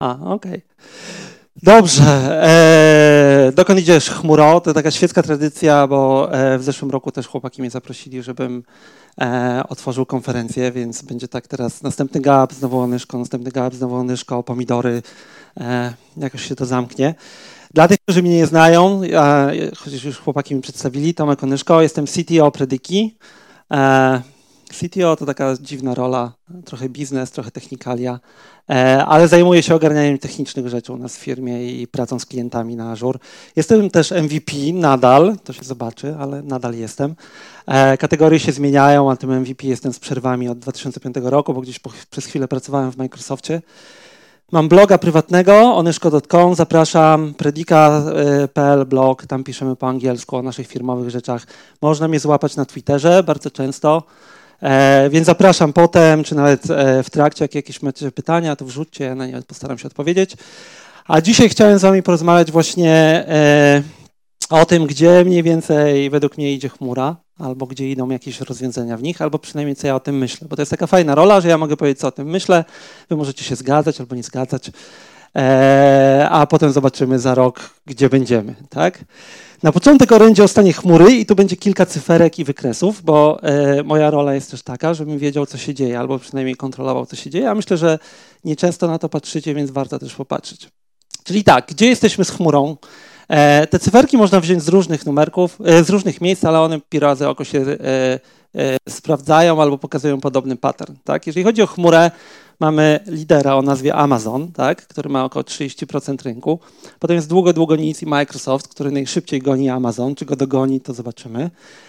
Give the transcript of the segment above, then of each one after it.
Okej. Dobrze. Dokąd idziesz, chmuro? To taka świecka tradycja, bo w zeszłym roku też chłopaki mnie zaprosili, żebym otworzył konferencję, więc będzie tak teraz następny gap, znowu Onyszko, następny gap, znowu Onyszko, pomidory. Jakoś się to zamknie. Dla tych, którzy mnie nie znają, chociaż już chłopaki mi przedstawili, Tomek Onyszko, jestem CTO Predyki. CTO to taka dziwna rola, trochę biznes, trochę technikalia, ale zajmuję się ogarnianiem technicznych rzeczy u nas w firmie i pracą z klientami na Azure. Jestem też MVP nadal, to się zobaczy, ale nadal jestem. Kategorie się zmieniają, a tym MVP jestem z przerwami od 2005 roku, bo gdzieś przez chwilę pracowałem w Microsoftie. Mam bloga prywatnego, onyszko.com, zapraszam, predika.pl blog, tam piszemy po angielsku o naszych firmowych rzeczach. Można mnie złapać na Twitterze bardzo często, więc zapraszam potem, czy nawet w trakcie, jak jakieś macie pytania, to wrzućcie, ja na nie postaram się odpowiedzieć. A dzisiaj chciałem z wami porozmawiać właśnie o tym, gdzie mniej więcej według mnie idzie chmura, albo gdzie idą jakieś rozwiązania w nich, albo przynajmniej co ja o tym myślę, bo to jest taka fajna rola, że ja mogę powiedzieć, co o tym myślę, wy możecie się zgadzać albo nie zgadzać, a potem zobaczymy za rok, gdzie będziemy, tak? Na początek orędzie o stanie chmury i tu będzie kilka cyferek i wykresów, bo moja rola jest też taka, żebym wiedział, co się dzieje, albo przynajmniej kontrolował, co się dzieje, a myślę, że nieczęsto na to patrzycie, więc warto też popatrzeć. Czyli tak, gdzie jesteśmy z chmurą? Te cyferki można wziąć z różnych numerków, z różnych miejsc, ale one razy oko się sprawdzają albo pokazują podobny pattern. Tak? Jeżeli chodzi o chmurę, mamy lidera o nazwie Amazon, tak? Który ma około 30% rynku. Potem jest długo nic i Microsoft, który najszybciej goni Amazon. Czy go dogoni, to zobaczymy.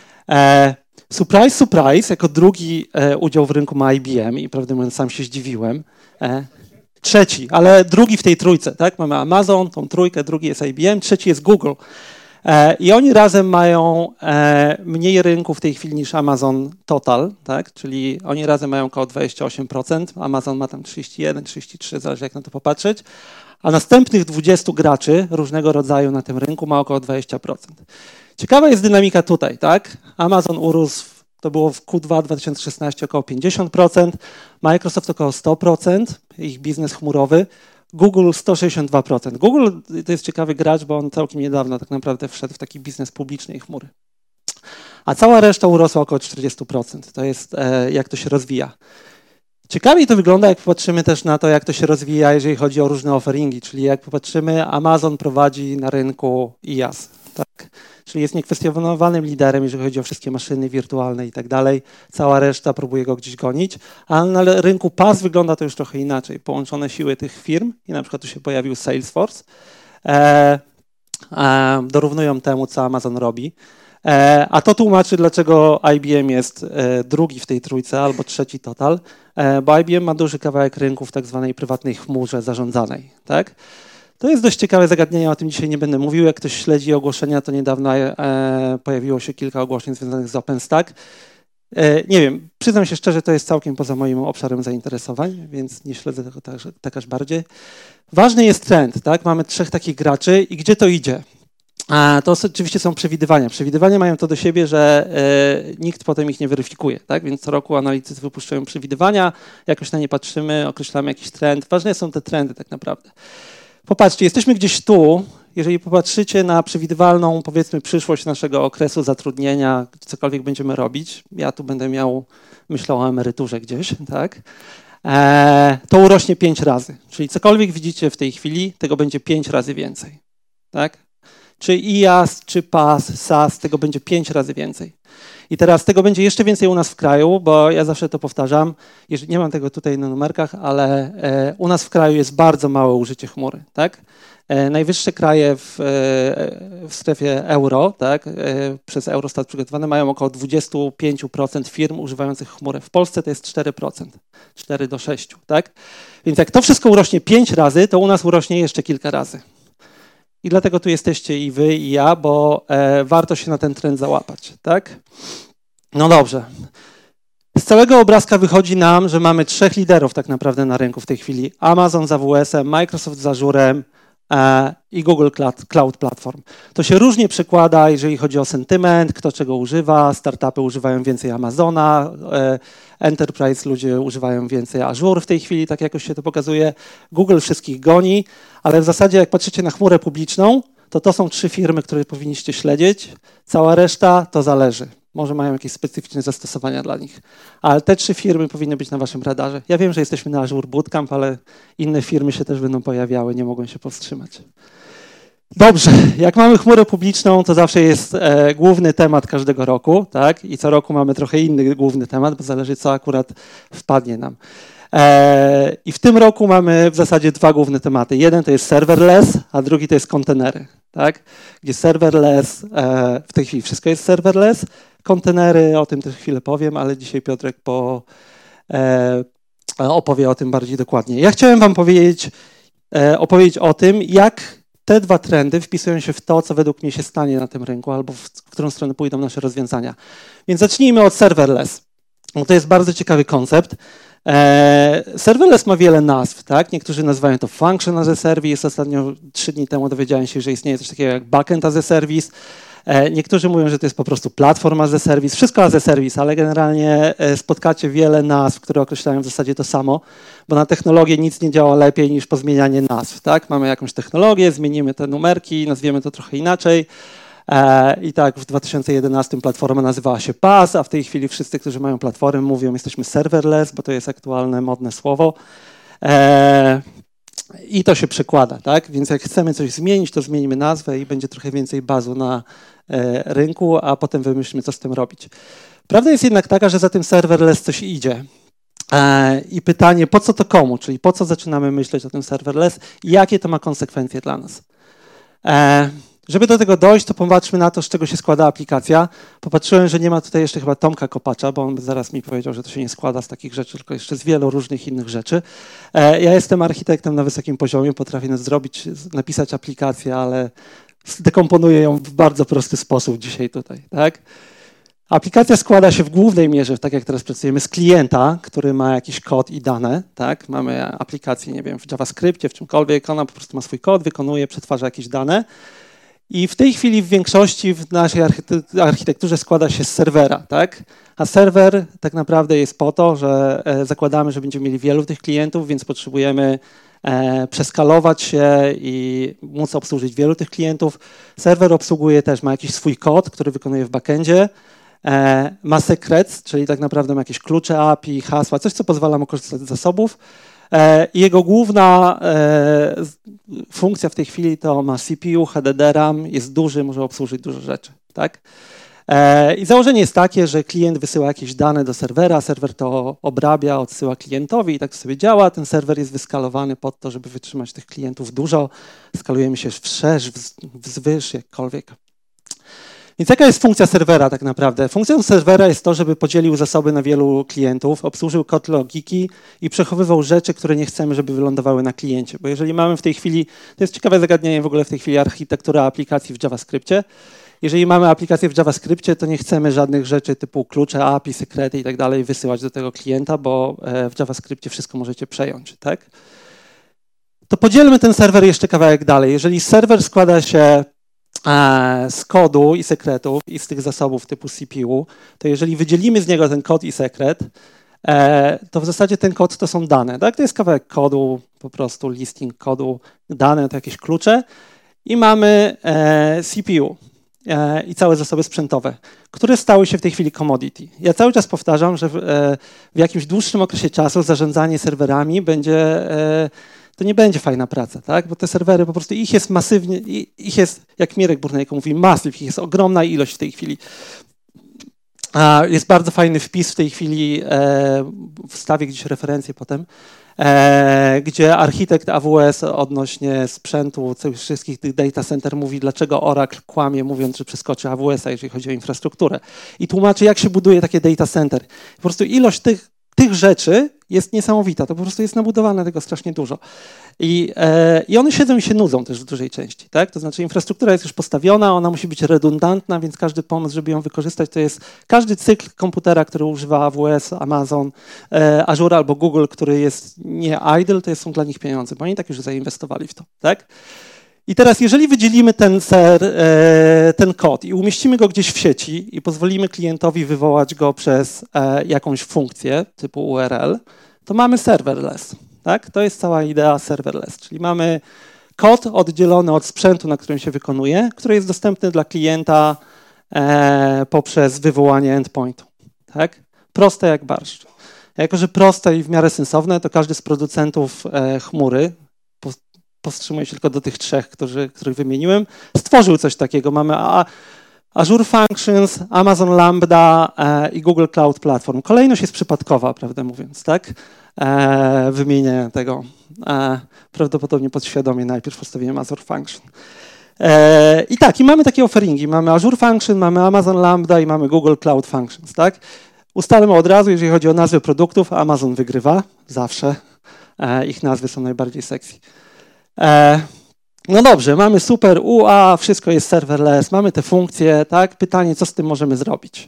Surprise, jako drugi udział w rynku ma IBM i prawdę mówiąc sam się zdziwiłem. Trzeci, ale drugi w tej trójce, tak? Mamy Amazon, tą trójkę, drugi jest IBM, trzeci jest Google. I oni razem mają mniej rynku w tej chwili niż Amazon Total, tak? Czyli oni razem mają około 28%, Amazon ma tam 31, 33, zależy jak na to popatrzeć, a następnych 20 graczy różnego rodzaju na tym rynku ma około 20%. Ciekawa jest dynamika tutaj, tak? Amazon urósł, to było w Q2 2016 około 50%, Microsoft około 100%, ich biznes chmurowy, Google 162%. Google to jest ciekawy gracz, bo on całkiem niedawno tak naprawdę wszedł w taki biznes publicznej chmury. A cała reszta urosła około 40%. To jest jak to się rozwija. Ciekawiej to wygląda, jak popatrzymy też na to, jak to się rozwija, jeżeli chodzi o różne offeringi, czyli jak popatrzymy, Amazon prowadzi na rynku IaaS, tak? Czyli jest niekwestionowanym liderem, jeżeli chodzi o wszystkie maszyny wirtualne i tak dalej. Cała reszta próbuje go gdzieś gonić, a na rynku PaaS wygląda to już trochę inaczej. Połączone siły tych firm i na przykład tu się pojawił Salesforce, dorównują temu, co Amazon robi. A to tłumaczy, dlaczego IBM jest drugi w tej trójce albo trzeci total, bo IBM ma duży kawałek rynku w tak zwanej prywatnej chmurze zarządzanej, tak? To jest dość ciekawe zagadnienie, o tym dzisiaj nie będę mówił. Jak ktoś śledzi ogłoszenia, to niedawno pojawiło się kilka ogłoszeń związanych z OpenStack. Nie wiem, przyznam się szczerze, to jest całkiem poza moim obszarem zainteresowań, więc nie śledzę tego tak aż bardziej. Ważny jest trend, tak? Mamy trzech takich graczy i gdzie to idzie? To oczywiście są przewidywania. Przewidywania mają to do siebie, że nikt potem ich nie weryfikuje, tak? Więc co roku analitycy wypuszczają przewidywania, jakoś na nie patrzymy, określamy jakiś trend. Ważne są te trendy tak naprawdę. Popatrzcie, jesteśmy gdzieś tu. Jeżeli popatrzycie na przewidywalną, powiedzmy, przyszłość naszego okresu zatrudnienia, cokolwiek będziemy robić, ja tu będę miał, myślę o emeryturze gdzieś, tak? To urośnie 5 razy. Czyli cokolwiek widzicie w tej chwili, tego będzie 5 razy więcej, tak? Czy IaaS, czy PaaS, SaaS, tego będzie 5 razy więcej. I teraz tego będzie jeszcze więcej u nas w kraju, bo ja zawsze to powtarzam, nie mam tego tutaj na numerkach, ale u nas w kraju jest bardzo małe użycie chmury, tak? Najwyższe kraje w strefie euro, tak, przez Eurostat przygotowane, mają około 25% firm używających chmurę. W Polsce to jest 4%, 4 do 6, tak? Więc jak to wszystko urośnie 5 razy, to u nas urośnie jeszcze kilka razy. I dlatego tu jesteście i wy, i ja, bo warto się na ten trend załapać, tak? No dobrze. Z całego obrazka wychodzi nam, że mamy 3 liderów tak naprawdę na rynku w tej chwili. Amazon z AWS-em, Microsoft z Azurem, i Google Cloud Platform. To się różnie przekłada, jeżeli chodzi o sentyment, kto czego używa. Startupy używają więcej Amazona, Enterprise ludzie używają więcej Azure w tej chwili, tak jakoś się to pokazuje. Google wszystkich goni, ale w zasadzie jak patrzycie na chmurę publiczną, to są 3 firmy, które powinniście śledzić. Cała reszta to zależy. Może mają jakieś specyficzne zastosowania dla nich. Ale te 3 firmy powinny być na waszym radarze. Ja wiem, że jesteśmy na Azure Bootcamp, ale inne firmy się też będą pojawiały, nie mogą się powstrzymać. Dobrze, jak mamy chmurę publiczną, to zawsze jest główny temat każdego roku, tak? I co roku mamy trochę inny główny temat, bo zależy, co akurat wpadnie nam. I w tym roku mamy w zasadzie 2 główne tematy. Jeden to jest serverless, a drugi to jest kontenery, tak? Gdzie serverless, w tej chwili wszystko jest serverless, kontenery, o tym też chwilę powiem, ale dzisiaj Piotrek opowie o tym bardziej dokładnie. Ja chciałem wam opowiedzieć o tym, jak te 2 trendy wpisują się w to, co według mnie się stanie na tym rynku, albo w którą stronę pójdą nasze rozwiązania. Więc zacznijmy od serverless. No to jest bardzo ciekawy koncept. Serverless ma wiele nazw, tak? Niektórzy nazywają to function as a service. Ostatnio 3 dni temu dowiedziałem się, że istnieje coś takiego jak backend as a service. Niektórzy mówią, że to jest po prostu platform as a service. Wszystko as a service, ale generalnie spotkacie wiele nazw, które określają w zasadzie to samo, bo na technologię nic nie działa lepiej niż pozmienianie nazw, tak? Mamy jakąś technologię, zmienimy te numerki, nazwiemy to trochę inaczej. I tak w 2011 platforma nazywała się PaaS, a w tej chwili wszyscy, którzy mają platformy, mówią, jesteśmy serverless, bo to jest aktualne, modne słowo. I to się przekłada, tak? Więc jak chcemy coś zmienić, to zmienimy nazwę i będzie trochę więcej bazu na rynku, a potem wymyślimy, co z tym robić. Prawda jest jednak taka, że za tym serverless coś idzie. I pytanie, po co to komu? Czyli po co zaczynamy myśleć o tym serverless i jakie to ma konsekwencje dla nas? Żeby do tego dojść, to popatrzmy na to, z czego się składa aplikacja. Popatrzyłem, że nie ma tutaj jeszcze chyba Tomka Kopacza, bo on zaraz mi powiedział, że to się nie składa z takich rzeczy, tylko jeszcze z wielu różnych innych rzeczy. Ja jestem architektem na wysokim poziomie, potrafię napisać aplikację, ale zdekomponuję ją w bardzo prosty sposób dzisiaj tutaj, tak? Aplikacja składa się w głównej mierze, tak jak teraz pracujemy, z klienta, który ma jakiś kod i dane, tak? Mamy aplikację, nie wiem, w JavaScriptie, w czymkolwiek, ona po prostu ma swój kod, wykonuje, przetwarza jakieś dane. I w tej chwili w większości w naszej architekturze składa się z serwera, tak? A serwer tak naprawdę jest po to, że zakładamy, że będziemy mieli wielu tych klientów, więc potrzebujemy przeskalować się i móc obsłużyć wielu tych klientów. Serwer obsługuje też, ma jakiś swój kod, który wykonuje w backendzie, ma secrets, czyli tak naprawdę ma jakieś klucze API, hasła, coś, co pozwala mu korzystać z zasobów. I jego główna funkcja w tej chwili to ma CPU, HDD, RAM, jest duży, może obsłużyć dużo rzeczy, tak? I założenie jest takie, że klient wysyła jakieś dane do serwera, serwer to obrabia, odsyła klientowi i tak to sobie działa. Ten serwer jest wyskalowany pod to, żeby wytrzymać tych klientów dużo. Skalujemy się wszerz, wzwyż, jakkolwiek. Więc jaka jest funkcja serwera tak naprawdę? Funkcją serwera jest to, żeby podzielił zasoby na wielu klientów, obsłużył kod logiki i przechowywał rzeczy, które nie chcemy, żeby wylądowały na kliencie. Bo jeżeli mamy w tej chwili, to jest ciekawe zagadnienie w ogóle w tej chwili architektura aplikacji w JavaScriptie. Jeżeli mamy aplikację w JavaScriptie, to nie chcemy żadnych rzeczy typu klucze, API, sekrety i tak dalej wysyłać do tego klienta, bo w JavaScriptie wszystko możecie przejąć, tak? To podzielmy ten serwer jeszcze kawałek dalej. Jeżeli serwer składa się z kodu i sekretów i z tych zasobów typu CPU, to jeżeli wydzielimy z niego ten kod i sekret, to w zasadzie ten kod to są dane, tak? To jest kawałek kodu, po prostu listing kodu, dane to jakieś klucze i mamy CPU i całe zasoby sprzętowe, które stały się w tej chwili commodity. Ja cały czas powtarzam, że w jakimś dłuższym okresie czasu zarządzanie serwerami będzie to nie będzie fajna praca, tak? Bo te serwery po prostu, ich jest masywnie, ich jest, jak Mirek Burnejko mówi, masyw, ich jest ogromna ilość w tej chwili. Jest bardzo fajny wpis w tej chwili, wstawię gdzieś referencję potem, gdzie architekt AWS odnośnie sprzętu tych wszystkich tych data center mówi, dlaczego Oracle kłamie, mówiąc, że przeskoczy AWS-a, jeżeli chodzi o infrastrukturę. I tłumaczy, jak się buduje takie data center. Po prostu ilość tych rzeczy jest niesamowita, to po prostu jest nabudowane tego strasznie dużo. I one siedzą i się nudzą też w dużej części, tak? To znaczy infrastruktura jest już postawiona, ona musi być redundantna, więc każdy pomysł, żeby ją wykorzystać, to jest każdy cykl komputera, który używa AWS, Amazon, Azure albo Google, który jest nie idle, to są dla nich pieniądze, bo oni tak już zainwestowali w to, tak? I teraz, jeżeli wydzielimy ten kod i umieścimy go gdzieś w sieci i pozwolimy klientowi wywołać go przez jakąś funkcję typu URL, to mamy serverless. Tak? To jest cała idea serverless, czyli mamy kod oddzielony od sprzętu, na którym się wykonuje, który jest dostępny dla klienta poprzez wywołanie endpointu. Tak? Proste jak barszcz. Jako że proste i w miarę sensowne, to każdy z producentów chmury, powstrzymuję się tylko do tych trzech, których wymieniłem, stworzył coś takiego. Mamy Azure Functions, Amazon Lambda i Google Cloud Platform. Kolejność jest przypadkowa, prawdę mówiąc, tak? Wymienię tego. Prawdopodobnie podświadomie najpierw postawiłem Azure Function. I mamy takie offeringi. Mamy Azure Function, mamy Amazon Lambda i mamy Google Cloud Functions, tak? Ustalmy od razu, jeżeli chodzi o nazwy produktów, Amazon wygrywa zawsze. Ich nazwy są najbardziej sexy. No dobrze, mamy super UA, wszystko jest serverless, mamy te funkcje, tak? Pytanie, co z tym możemy zrobić?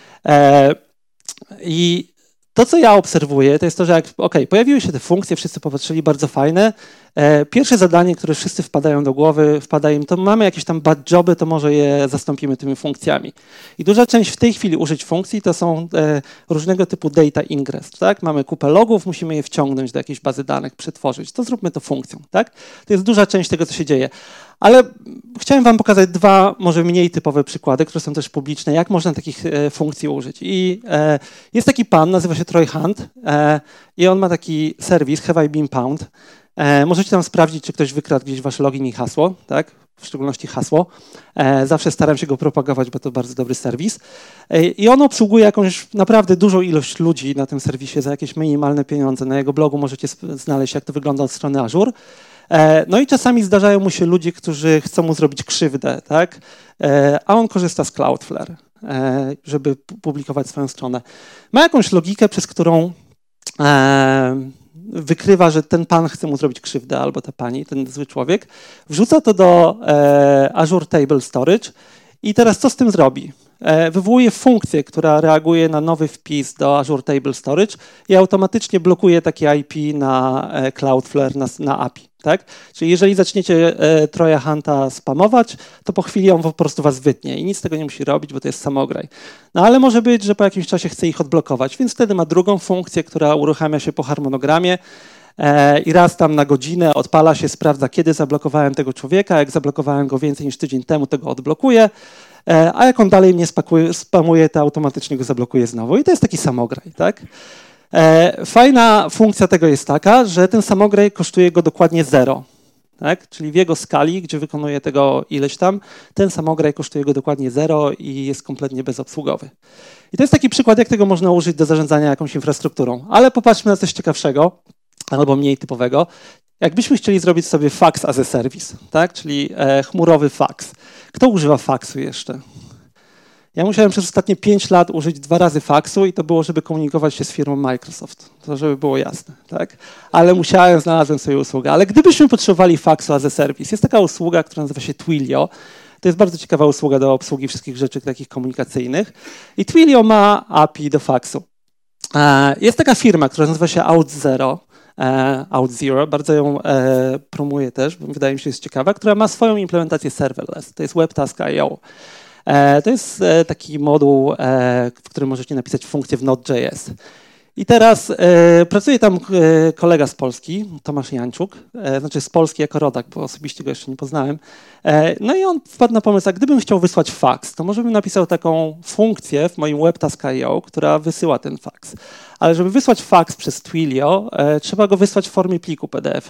I to, co ja obserwuję, to jest to, że pojawiły się te funkcje, wszyscy popatrzyli, bardzo fajne. Pierwsze zadanie, które wszyscy wpadają do głowy, to mamy jakieś tam bad joby, to może je zastąpimy tymi funkcjami. I duża część w tej chwili użyć funkcji to są różnego typu data ingress, tak? Mamy kupę logów, musimy je wciągnąć do jakiejś bazy danych, przetworzyć. To zróbmy to funkcją, tak? To jest duża część tego, co się dzieje. Ale chciałem wam pokazać dwa może mniej typowe przykłady, które są też publiczne, jak można takich funkcji użyć. I jest taki pan, nazywa się Troy Hunt i on ma taki serwis Have I Been Pwned. Możecie tam sprawdzić, czy ktoś wykradł gdzieś wasz login i hasło, tak? W szczególności hasło. Zawsze staram się go propagować, bo to bardzo dobry serwis. I on obsługuje jakąś naprawdę dużą ilość ludzi na tym serwisie za jakieś minimalne pieniądze. Na jego blogu możecie znaleźć, jak to wygląda od strony Azure. No i czasami zdarzają mu się ludzie, którzy chcą mu zrobić krzywdę, tak? A on korzysta z Cloudflare, żeby publikować swoją stronę. Ma jakąś logikę, przez którą wykrywa, że ten pan chce mu zrobić krzywdę, albo ta pani, ten zły człowiek. Wrzuca to do Azure Table Storage i teraz co z tym zrobi? Wywołuje funkcję, która reaguje na nowy wpis do Azure Table Storage i automatycznie blokuje takie IP na Cloudflare, na API. Tak? Czyli jeżeli zaczniecie Troya Hunta spamować, to po chwili on po prostu was wytnie i nic z tego nie musi robić, bo to jest samograj. No ale może być, że po jakimś czasie chce ich odblokować, więc wtedy ma drugą funkcję, która uruchamia się po harmonogramie i raz tam na godzinę odpala się, sprawdza, kiedy zablokowałem tego człowieka, jak zablokowałem go więcej niż tydzień temu, to go odblokuje, a jak on dalej mnie spamuje, to automatycznie go zablokuje znowu i to jest taki samograj, tak? Fajna funkcja tego jest taka, że ten samograj kosztuje go dokładnie 0. Tak? Czyli w jego skali, gdzie wykonuje tego ileś tam, ten samograj kosztuje go dokładnie 0 i jest kompletnie bezobsługowy. I to jest taki przykład, jak tego można użyć do zarządzania jakąś infrastrukturą. Ale popatrzmy na coś ciekawszego, albo mniej typowego. Jakbyśmy chcieli zrobić sobie fax as a service, tak? Czyli chmurowy fax. Kto używa faxu jeszcze? Ja musiałem przez ostatnie 5 lat użyć 2 razy faxu i to było, żeby komunikować się z firmą Microsoft. To żeby było jasne, tak? Ale znalazłem sobie usługę. Ale gdybyśmy potrzebowali faxu as a service, jest taka usługa, która nazywa się Twilio. To jest bardzo ciekawa usługa do obsługi wszystkich rzeczy takich komunikacyjnych. I Twilio ma API do faxu. Jest taka firma, która nazywa się OutZero, bardzo ją promuję też, bo wydaje mi się, że jest ciekawa, która ma swoją implementację serverless. To jest WebTask.io. To jest taki moduł, w którym możecie napisać funkcję w Node.js. I teraz pracuje tam kolega z Polski, Tomasz Jańczuk, znaczy z Polski jako rodak, bo osobiście go jeszcze nie poznałem. No i on wpadł na pomysł, a gdybym chciał wysłać fax, to może bym napisał taką funkcję w moim WebTask.io, która wysyła ten fax. Ale żeby wysłać fax przez Twilio, trzeba go wysłać w formie pliku PDF.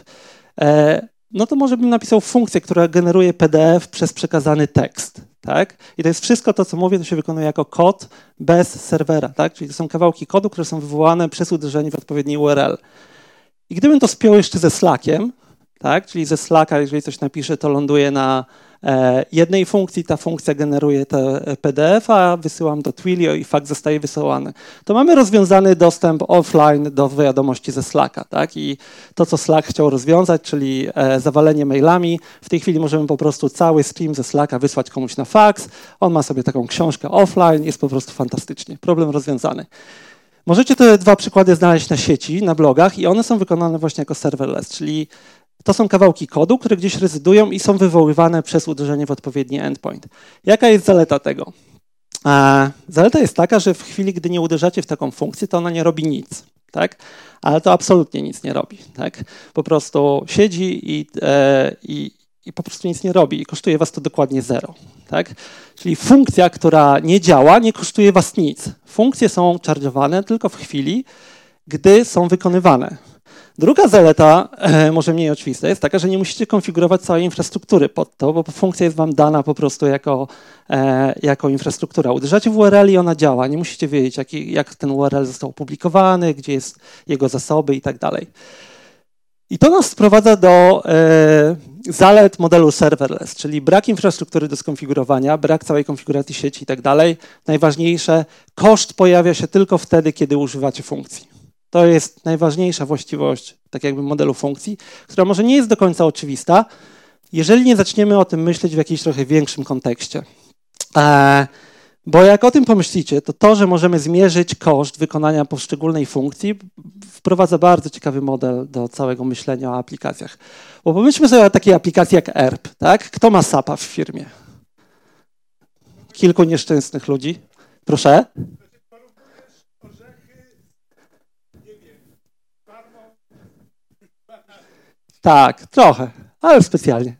No to może bym napisał funkcję, która generuje PDF przez przekazany tekst. Tak? I to jest wszystko to, co mówię, to się wykonuje jako kod bez serwera. Tak? Czyli to są kawałki kodu, które są wywołane przez uderzenie w odpowiedni URL. I gdybym to spiął jeszcze ze Slackiem, tak? Czyli ze Slacka, jeżeli coś napiszę, to ląduje na jednej funkcji, ta funkcja generuje te PDF, a wysyłam do Twilio i fax zostaje wysyłany. To mamy rozwiązany dostęp offline do wiadomości ze Slacka. Tak? I to, co Slack chciał rozwiązać, czyli zawalenie mailami, w tej chwili możemy po prostu cały stream ze Slacka wysłać komuś na fax, on ma sobie taką książkę offline, jest po prostu fantastycznie. Problem rozwiązany. Możecie te 2 przykłady znaleźć na sieci, na blogach i one są wykonane właśnie jako serverless, czyli To są kawałki kodu, które gdzieś rezydują i są wywoływane przez uderzenie w odpowiedni endpoint. Jaka jest zaleta tego? Zaleta jest taka, że w chwili, gdy nie uderzacie w taką funkcję, to ona nie robi nic, tak? Ale to absolutnie nic nie robi, tak? Po prostu siedzi i po prostu nic nie robi i kosztuje was to dokładnie 0, tak? Czyli funkcja, która nie działa, nie kosztuje was nic. Funkcje są charge'owane tylko w chwili, gdy są wykonywane. Druga zaleta, może mniej oczywista, jest taka, że nie musicie konfigurować całej infrastruktury pod to, bo funkcja jest wam dana po prostu jako infrastruktura. Uderzacie w URL i ona działa. Nie musicie wiedzieć, jak ten URL został opublikowany, gdzie jest jego zasoby i tak dalej. I to nas sprowadza do zalet modelu serverless, czyli brak infrastruktury do skonfigurowania, brak całej konfiguracji sieci i tak dalej. Najważniejsze, koszt pojawia się tylko wtedy, kiedy używacie funkcji. To jest najważniejsza właściwość tak jakby modelu funkcji, która może nie jest do końca oczywista, jeżeli nie zaczniemy o tym myśleć w jakimś trochę większym kontekście. Bo jak o tym pomyślicie, to, że możemy zmierzyć koszt wykonania poszczególnej funkcji, wprowadza bardzo ciekawy model do całego myślenia o aplikacjach. Bo pomyślmy sobie o takiej aplikacji jak ERP, tak? Kto ma SAP-a w firmie? Kilku nieszczęsnych ludzi. Proszę? Tak, trochę, ale specjalnie.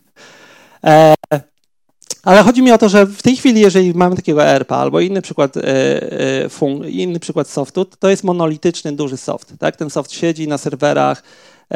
Ale chodzi mi o to, że w tej chwili, jeżeli mamy takiego ERP-a albo inny przykład softu, to jest monolityczny, duży soft. Tak? Ten soft siedzi na serwerach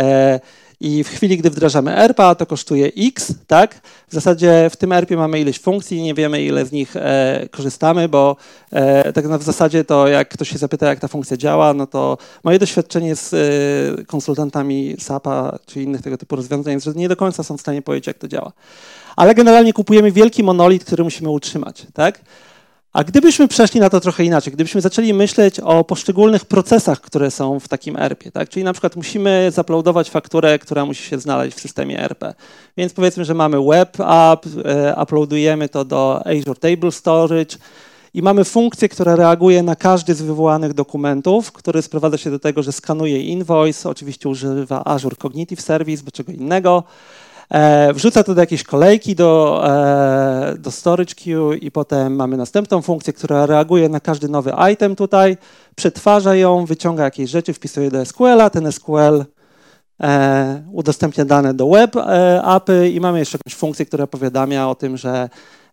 i w chwili, gdy wdrażamy ERP-a, to kosztuje X. Tak? W zasadzie w tym ERP-ie mamy ileś funkcji, nie wiemy, ile z nich korzystamy, bo tak w zasadzie to jak ktoś się zapyta, jak ta funkcja działa, no to moje doświadczenie z konsultantami SAP-a czy innych tego typu rozwiązań jest, że nie do końca są w stanie powiedzieć, jak to działa. Ale generalnie kupujemy wielki monolit, który musimy utrzymać, tak? A gdybyśmy przeszli na to trochę inaczej, gdybyśmy zaczęli myśleć o poszczególnych procesach, które są w takim ERP-ie, tak? Czyli na przykład musimy zaploadować fakturę, która musi się znaleźć w systemie ERP. Więc powiedzmy, że mamy web app, uploadujemy to do Azure Table Storage i mamy funkcję, która reaguje na każdy z wywołanych dokumentów, który sprowadza się do tego, że skanuje invoice, oczywiście używa Azure Cognitive Service, bo czego innego. Wrzuca to do jakiejś kolejki, do storage queue i potem mamy następną funkcję, która reaguje na każdy nowy item tutaj, przetwarza ją, wyciąga jakieś rzeczy, wpisuje do SQL-a, ten SQL udostępnia dane do web API i mamy jeszcze jakąś funkcję, która powiadamia o tym, że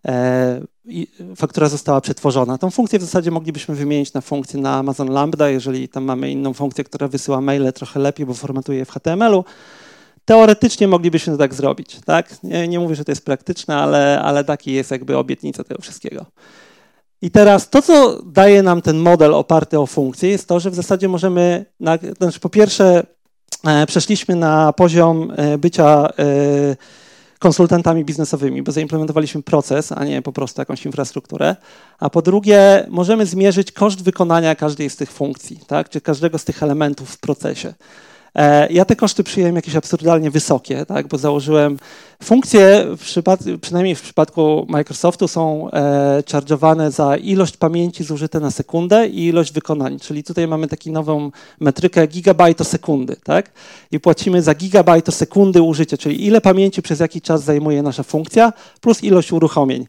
faktura została przetworzona. Tą funkcję w zasadzie moglibyśmy wymienić na funkcję na Amazon Lambda, jeżeli tam mamy inną funkcję, która wysyła maile trochę lepiej, bo formatuje je w HTML-u. Teoretycznie moglibyśmy to tak zrobić, tak? Nie mówię, że to jest praktyczne, ale taki jest jakby obietnica tego wszystkiego. I teraz to, co daje nam ten model oparty o funkcje, jest to, że w zasadzie możemy, znaczy po pierwsze przeszliśmy na poziom bycia konsultantami biznesowymi, bo zaimplementowaliśmy proces, a nie po prostu jakąś infrastrukturę, a po drugie możemy zmierzyć koszt wykonania każdej z tych funkcji, tak? Czy każdego z tych elementów w procesie. Ja te koszty przyjąłem jakieś absurdalnie wysokie, tak, bo założyłem funkcje, przynajmniej w przypadku Microsoftu są charge'owane za ilość pamięci zużyte na sekundę i ilość wykonań, czyli tutaj mamy taką nową metrykę gigabajtosekundy, tak, i płacimy za gigabajtosekundy użycia, czyli ile pamięci przez jaki czas zajmuje nasza funkcja plus ilość uruchomień.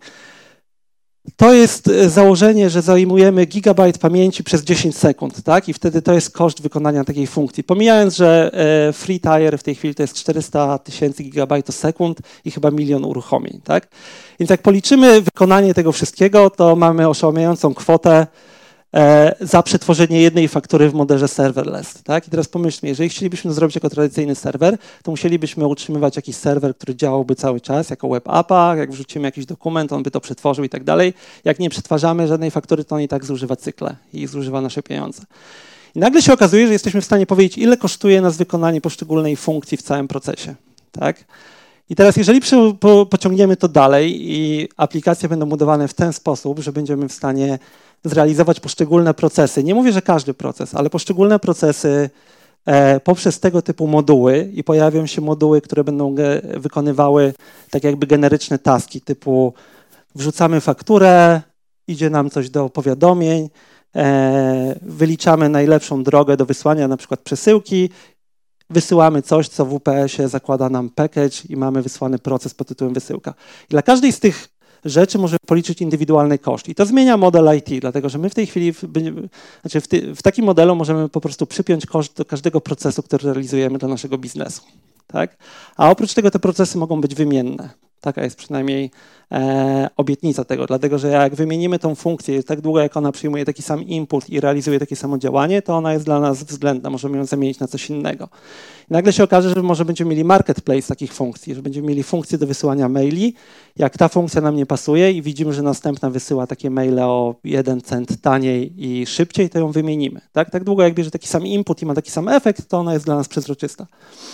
To jest założenie, że zajmujemy gigabajt pamięci przez 10 sekund, tak? I wtedy to jest koszt wykonania takiej funkcji. Pomijając, że free tier w tej chwili to jest 400 000 gigabajtosekund i chyba 1 000 000 uruchomień, tak? Więc jak policzymy wykonanie tego wszystkiego, to mamy oszałamiającą kwotę za przetworzenie jednej faktury w modelze serverless. Tak? I teraz pomyślmy, jeżeli chcielibyśmy to zrobić jako tradycyjny serwer, to musielibyśmy utrzymywać jakiś serwer, który działałby cały czas jako web appa, jak wrzucimy jakiś dokument, on by to przetworzył i tak dalej. Jak nie przetwarzamy żadnej faktury, to on i tak zużywa cykle i zużywa nasze pieniądze. I nagle się okazuje, że jesteśmy w stanie powiedzieć, ile kosztuje nas wykonanie poszczególnej funkcji w całym procesie. Tak? I teraz jeżeli pociągniemy to dalej i aplikacje będą budowane w ten sposób, że będziemy w stanie zrealizować poszczególne procesy, nie mówię, że każdy proces, ale poszczególne procesy poprzez tego typu moduły i pojawią się moduły, które będą wykonywały tak jakby generyczne taski typu wrzucamy fakturę, idzie nam coś do powiadomień, wyliczamy najlepszą drogę do wysłania na przykład przesyłki wysyłamy coś, co w UPS-ie zakłada nam package i mamy wysłany proces pod tytułem wysyłka. I dla każdej z tych rzeczy możemy policzyć indywidualny koszt. I to zmienia model IT, dlatego że my w tej chwili, w takim modelu możemy po prostu przypiąć koszt do każdego procesu, który realizujemy dla naszego biznesu. Tak? A oprócz tego te procesy mogą być wymienne. Taka jest przynajmniej obietnica tego, dlatego że jak wymienimy tą funkcję, tak długo jak ona przyjmuje taki sam input i realizuje takie samo działanie, to ona jest dla nas względna, możemy ją zamienić na coś innego. I nagle się okaże, że może będziemy mieli marketplace takich funkcji, że będziemy mieli funkcję do wysyłania maili, jak ta funkcja nam nie pasuje i widzimy, że następna wysyła takie maile o 1 cent taniej i szybciej, to ją wymienimy. Tak długo jak bierze taki sam input i ma taki sam efekt, to ona jest dla nas przezroczysta.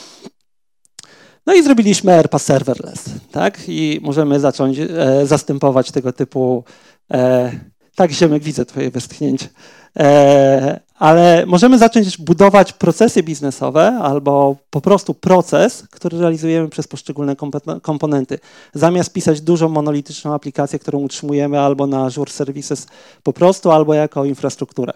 No i zrobiliśmy ERPA serverless, tak? I możemy zacząć zastępować tego typu... tak, Ziemek, widzę twoje westchnięcie. Ale możemy zacząć budować procesy biznesowe albo po prostu proces, który realizujemy przez poszczególne komponenty. Zamiast pisać dużą monolityczną aplikację, którą utrzymujemy albo na Azure Services po prostu, albo jako infrastrukturę.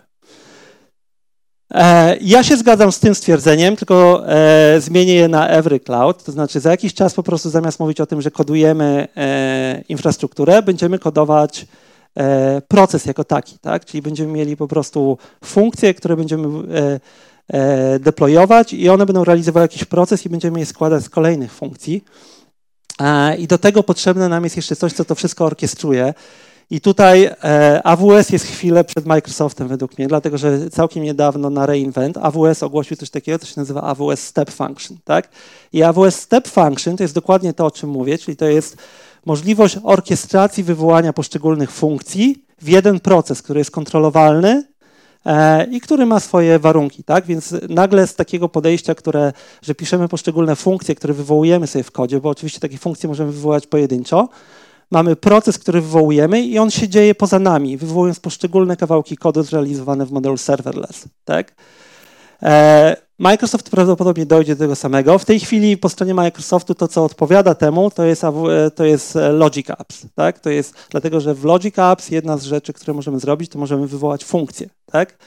Ja się zgadzam z tym stwierdzeniem, tylko zmienię je na Every Cloud, to znaczy za jakiś czas po prostu zamiast mówić o tym, że kodujemy infrastrukturę, będziemy kodować proces jako taki, tak? Czyli będziemy mieli po prostu funkcje, które będziemy deployować i one będą realizowały jakiś proces i będziemy je składać z kolejnych funkcji. I do tego potrzebne nam jest jeszcze coś, co to wszystko orkiestruje. I tutaj AWS jest chwilę przed Microsoftem według mnie, dlatego że całkiem niedawno na reInvent AWS ogłosił coś takiego, co się nazywa AWS Step Function. Tak? I AWS Step Function to jest dokładnie to, o czym mówię, czyli to jest możliwość orkiestracji wywołania poszczególnych funkcji w jeden proces, który jest kontrolowalny i który ma swoje warunki. Tak? Więc nagle z takiego podejścia, że piszemy poszczególne funkcje, które wywołujemy sobie w kodzie, bo oczywiście takie funkcje możemy wywołać pojedynczo, mamy proces, który wywołujemy i on się dzieje poza nami, wywołując poszczególne kawałki kodu zrealizowane w modelu serverless. Tak? Microsoft prawdopodobnie dojdzie do tego samego. W tej chwili po stronie Microsoftu to, co odpowiada temu, to jest Logic Apps. Tak? To jest dlatego, że w Logic Apps jedna z rzeczy, które możemy zrobić, to możemy wywołać funkcję. Tak?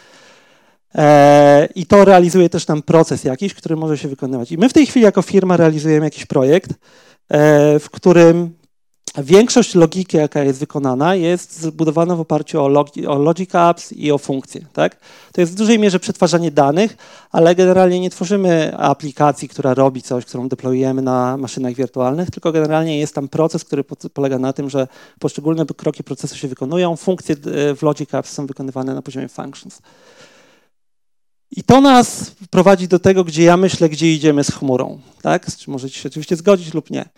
I to realizuje też nam proces jakiś, który może się wykonywać. I my w tej chwili jako firma realizujemy jakiś projekt, w którym większość logiki, jaka jest wykonana, jest zbudowana w oparciu o Logic Apps i o funkcje. Tak? To jest w dużej mierze przetwarzanie danych, ale generalnie nie tworzymy aplikacji, która robi coś, którą deployujemy na maszynach wirtualnych, tylko generalnie jest tam proces, który polega na tym, że poszczególne kroki procesu się wykonują, funkcje w Logic Apps są wykonywane na poziomie functions. I to nas prowadzi do tego, gdzie ja myślę, gdzie idziemy z chmurą. Tak? Możecie się oczywiście zgodzić lub nie.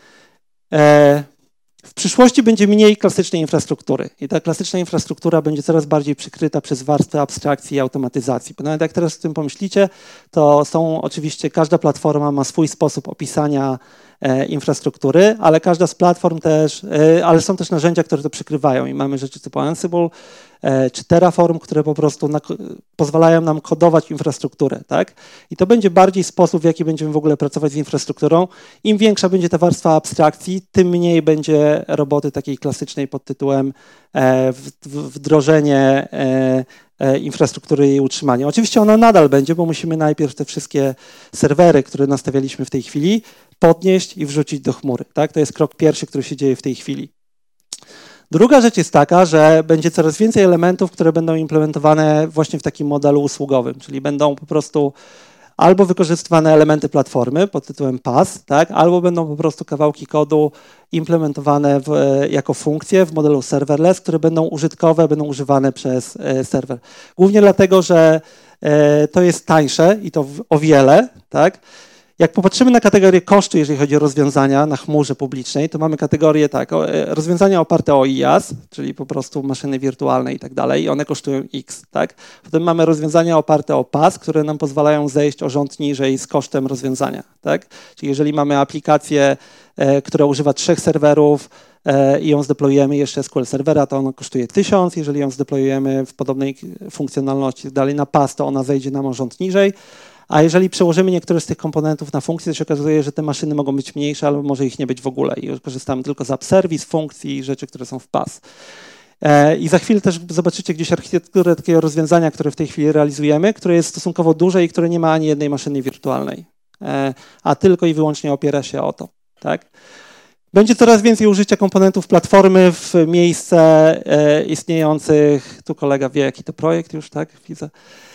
W przyszłości będzie mniej klasycznej infrastruktury i ta klasyczna infrastruktura będzie coraz bardziej przykryta przez warstwę abstrakcji i automatyzacji. Bo nawet jak teraz o tym pomyślicie, to oczywiście każda platforma ma swój sposób opisania infrastruktury, ale każda z platform też, ale są też narzędzia, które to przykrywają i mamy rzeczy typu Ansible czy Terraform, które po prostu pozwalają nam kodować infrastrukturę. Tak? I to będzie bardziej sposób, w jaki będziemy w ogóle pracować z infrastrukturą. Im większa będzie ta warstwa abstrakcji, tym mniej będzie roboty takiej klasycznej pod tytułem wdrożenie infrastruktury i jej utrzymanie. Oczywiście ona nadal będzie, bo musimy najpierw te wszystkie serwery, które nastawialiśmy w tej chwili, podnieść i wrzucić do chmury. Tak? To jest krok pierwszy, który się dzieje w tej chwili. Druga rzecz jest taka, że będzie coraz więcej elementów, które będą implementowane właśnie w takim modelu usługowym, czyli będą po prostu albo wykorzystywane elementy platformy pod tytułem PaaS, tak? Albo będą po prostu kawałki kodu implementowane jako funkcje w modelu serverless, które będą użytkowe, będą używane przez serwer. Głównie dlatego, że to jest tańsze i to o wiele, tak? Jak popatrzymy na kategorię kosztu, jeżeli chodzi o rozwiązania na chmurze publicznej, to mamy kategorię rozwiązania oparte o IaaS, czyli po prostu maszyny wirtualne i tak dalej, i one kosztują X. Tak? Potem mamy rozwiązania oparte o PaaS, które nam pozwalają zejść o rząd niżej z kosztem rozwiązania. Tak? Czyli jeżeli mamy aplikację, która używa 3 serwerów i ją zdeployujemy jeszcze SQL serwera, to ona kosztuje 1000, jeżeli ją zdeployujemy w podobnej funkcjonalności dalej na PaaS, to ona zejdzie nam o rząd niżej. A jeżeli przełożymy niektóre z tych komponentów na funkcje, to się okazuje, że te maszyny mogą być mniejsze, albo może ich nie być w ogóle i korzystamy tylko z app service, funkcji i rzeczy, które są w PaaS. I za chwilę też zobaczycie gdzieś architekturę takiego rozwiązania, które w tej chwili realizujemy, które jest stosunkowo duże i które nie ma ani jednej maszyny wirtualnej. a tylko i wyłącznie opiera się o to. Tak? Będzie coraz więcej użycia komponentów platformy w miejsce istniejących, tu kolega wie, jaki to projekt już, tak, widzę.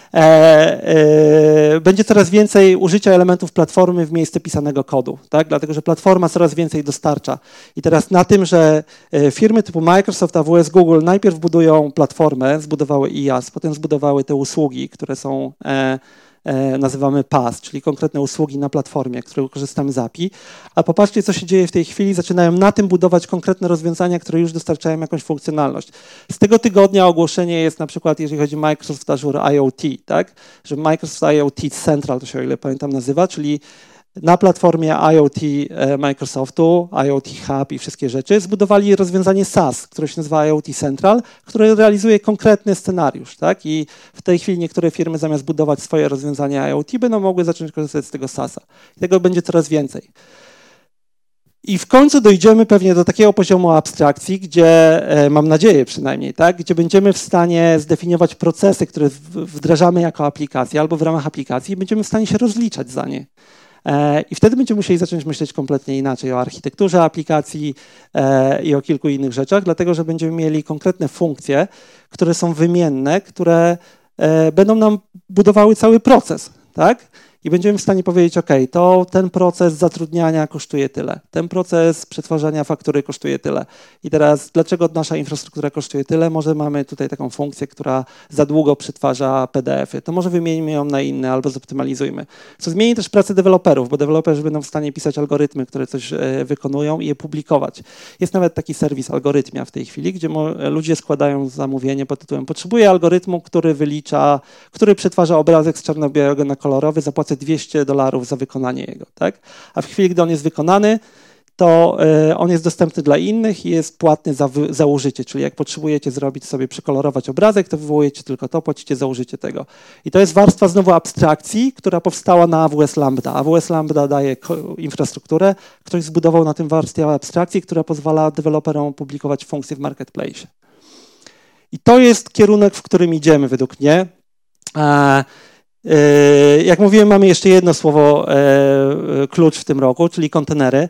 Będzie coraz więcej użycia elementów platformy w miejsce pisanego kodu, tak? Dlatego że platforma coraz więcej dostarcza. I teraz na tym, że firmy typu Microsoft, AWS, Google najpierw budują platformę, zbudowały IaaS, potem zbudowały te usługi, które są nazywamy PaaS, czyli konkretne usługi na platformie, które korzystamy z API. A popatrzcie, co się dzieje w tej chwili. Zaczynają na tym budować konkretne rozwiązania, które już dostarczają jakąś funkcjonalność. Z tego tygodnia ogłoszenie jest na przykład, jeżeli chodzi o Microsoft Azure IoT, tak? Że Microsoft IoT Central, to się o ile pamiętam nazywa, czyli na platformie IoT Microsoftu, IoT Hub i wszystkie rzeczy, zbudowali rozwiązanie SaaS, które się nazywa IoT Central, które realizuje konkretny scenariusz. Tak? I w tej chwili niektóre firmy zamiast budować swoje rozwiązania IoT będą mogły zacząć korzystać z tego SaaS-a. I tego będzie coraz więcej. I w końcu dojdziemy pewnie do takiego poziomu abstrakcji, gdzie, mam nadzieję przynajmniej, tak, gdzie będziemy w stanie zdefiniować procesy, które wdrażamy jako aplikacje albo w ramach aplikacji i będziemy w stanie się rozliczać za nie. I wtedy będziemy musieli zacząć myśleć kompletnie inaczej o architekturze aplikacji i o kilku innych rzeczach, dlatego że będziemy mieli konkretne funkcje, które są wymienne, które będą nam budowały cały proces, tak? I będziemy w stanie powiedzieć, OK, to ten proces zatrudniania kosztuje tyle, ten proces przetwarzania faktury kosztuje tyle. I teraz dlaczego nasza infrastruktura kosztuje tyle? Może mamy tutaj taką funkcję, która za długo przetwarza PDF-y. To może wymienimy ją na inne albo zoptymalizujmy. Co zmieni też pracę deweloperów, bo deweloperzy będą w stanie pisać algorytmy, które coś wykonują i je publikować. Jest nawet taki serwis Algorytmia w tej chwili, gdzie ludzie składają zamówienie pod tytułem potrzebuję algorytmu, który przetwarza obrazek z czarno-białego na kolorowy, zapłacę $200 za wykonanie jego, tak? A w chwili, gdy on jest wykonany, to on jest dostępny dla innych i jest płatny za użycie, czyli jak potrzebujecie zrobić sobie, przekolorować obrazek, to wywołujecie tylko to, płacicie za użycie tego. I to jest warstwa znowu abstrakcji, która powstała na AWS Lambda. AWS Lambda daje infrastrukturę, ktoś zbudował na tym warstwę abstrakcji, która pozwala deweloperom publikować funkcje w marketplace. I to jest kierunek, w którym idziemy według mnie. Jak mówiłem, mamy jeszcze jedno słowo klucz w tym roku, czyli kontenery.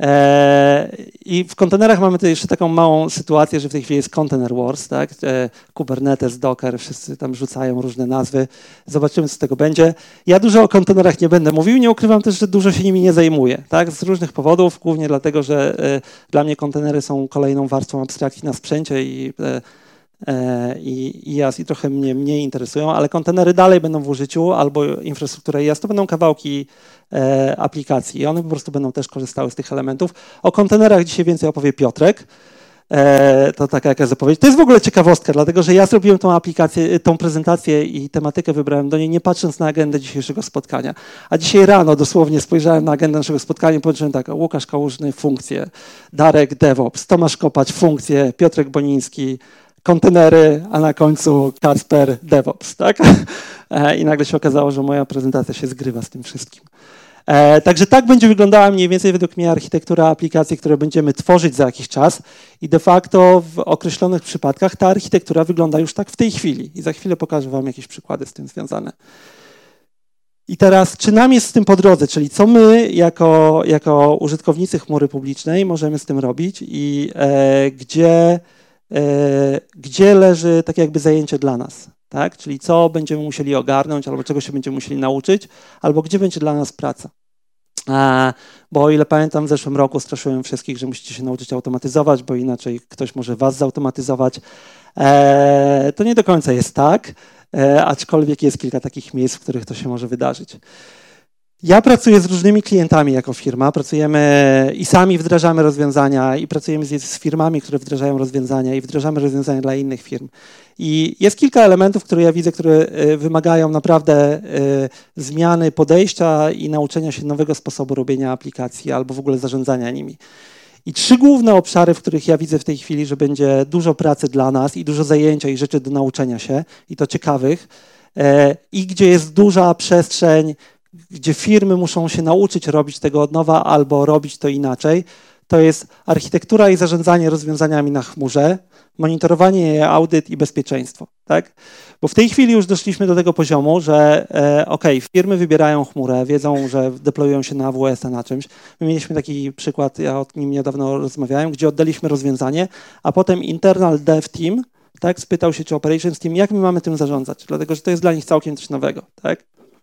I w kontenerach mamy tutaj jeszcze taką małą sytuację, że w tej chwili jest Container Wars, tak? Kubernetes, Docker, wszyscy tam rzucają różne nazwy. Zobaczymy, co z tego będzie. Ja dużo o kontenerach nie będę mówił, nie ukrywam też, że dużo się nimi nie zajmuję, tak? Z różnych powodów, głównie dlatego, że dla mnie kontenery są kolejną warstwą abstrakcji na sprzęcie i IaaS i trochę mnie mniej interesują, ale kontenery dalej będą w użyciu, albo infrastruktura IaaS to będą kawałki aplikacji i one po prostu będą też korzystały z tych elementów. O kontenerach dzisiaj więcej opowie Piotrek. To taka jakaś zapowiedź. To jest w ogóle ciekawostka, dlatego że ja zrobiłem tą aplikację, tą prezentację i tematykę wybrałem do niej, nie patrząc na agendę dzisiejszego spotkania. A dzisiaj rano dosłownie spojrzałem na agendę naszego spotkania i powiedziałem tak, Łukasz Kałużny, funkcje, Darek DevOps, Tomasz Kopacz, funkcje, Piotrek Boniński, kontenery, a na końcu Kacper DevOps, tak? I nagle się okazało, że moja prezentacja się zgrywa z tym wszystkim. Także tak będzie wyglądała mniej więcej według mnie architektura aplikacji, które będziemy tworzyć za jakiś czas i de facto w określonych przypadkach ta architektura wygląda już tak w tej chwili i za chwilę pokażę wam jakieś przykłady z tym związane. I teraz, czy nam jest z tym po drodze, czyli co my jako użytkownicy chmury publicznej możemy z tym robić i gdzie leży tak jakby zajęcie dla nas, tak? Czyli co będziemy musieli ogarnąć, albo czego się będziemy musieli nauczyć, albo gdzie będzie dla nas praca. Bo o ile pamiętam, w zeszłym roku straszyłem wszystkich, że musicie się nauczyć automatyzować, bo inaczej ktoś może was zautomatyzować. To nie do końca jest tak, aczkolwiek jest kilka takich miejsc, w których to się może wydarzyć. Ja pracuję z różnymi klientami jako firma, pracujemy i sami wdrażamy rozwiązania i pracujemy z firmami, które wdrażają rozwiązania i wdrażamy rozwiązania dla innych firm. I jest kilka elementów, które ja widzę, które wymagają naprawdę zmiany podejścia i nauczenia się nowego sposobu robienia aplikacji albo w ogóle zarządzania nimi. I 3 główne obszary, w których ja widzę w tej chwili, że będzie dużo pracy dla nas i dużo zajęcia i rzeczy do nauczenia się i to ciekawych i gdzie jest duża przestrzeń, gdzie firmy muszą się nauczyć robić tego od nowa albo robić to inaczej, to jest architektura i zarządzanie rozwiązaniami na chmurze, monitorowanie, audyt i bezpieczeństwo, tak? Bo w tej chwili już doszliśmy do tego poziomu, że firmy wybierają chmurę, wiedzą, że deployują się na AWS-a na czymś. My mieliśmy taki przykład, ja o nim niedawno rozmawiałem, gdzie oddaliśmy rozwiązanie, a potem internal dev team, tak, spytał się, czy operations team, jak my mamy tym zarządzać, dlatego że to jest dla nich całkiem coś nowego, tak?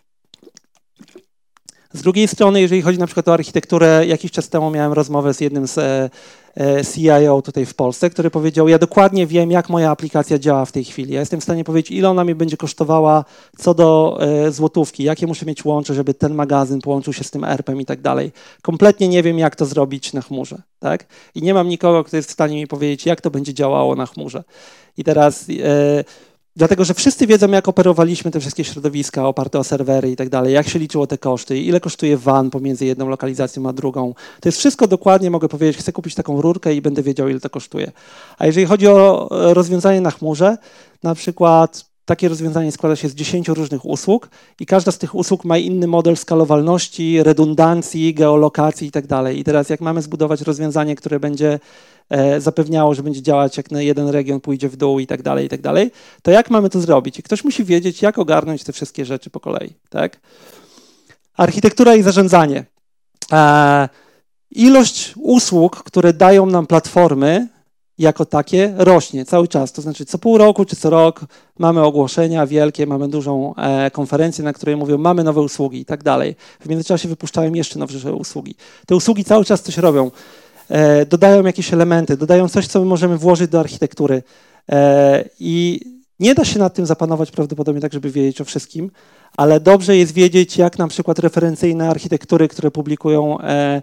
Z drugiej strony, jeżeli chodzi na przykład o architekturę, jakiś czas temu miałem rozmowę z jednym z CIO tutaj w Polsce, który powiedział, ja dokładnie wiem, jak moja aplikacja działa w tej chwili. Ja jestem w stanie powiedzieć, ile ona mi będzie kosztowała co do złotówki, jakie muszę mieć łącze, żeby ten magazyn połączył się z tym ERP-em i tak dalej. Kompletnie nie wiem, jak to zrobić na chmurze, tak? I nie mam nikogo, kto jest w stanie mi powiedzieć, jak to będzie działało na chmurze. I teraz... Dlatego, że wszyscy wiedzą, jak operowaliśmy te wszystkie środowiska oparte o serwery i tak dalej, jak się liczyło te koszty, ile kosztuje WAN pomiędzy jedną lokalizacją a drugą. To jest wszystko dokładnie, mogę powiedzieć, chcę kupić taką rurkę i będę wiedział, ile to kosztuje. A jeżeli chodzi o rozwiązanie na chmurze, na przykład takie rozwiązanie składa się z 10 różnych usług i każda z tych usług ma inny model skalowalności, redundancji, geolokacji i tak dalej. I teraz jak mamy zbudować rozwiązanie, które będzie zapewniało, że będzie działać, jak na jeden region pójdzie w dół i tak dalej, to jak mamy to zrobić? I ktoś musi wiedzieć, jak ogarnąć te wszystkie rzeczy po kolei, tak? Architektura i zarządzanie. Ilość usług, które dają nam platformy jako takie rośnie cały czas, to znaczy co pół roku czy co rok mamy ogłoszenia wielkie, mamy dużą konferencję, na której mówią, mamy nowe usługi i tak dalej. W międzyczasie wypuszczają jeszcze nowsze usługi. Te usługi cały czas coś robią. Dodają jakieś elementy, dodają coś, co my możemy włożyć do architektury i nie da się nad tym zapanować prawdopodobnie tak, żeby wiedzieć o wszystkim, ale dobrze jest wiedzieć, jak na przykład referencyjne architektury, które publikują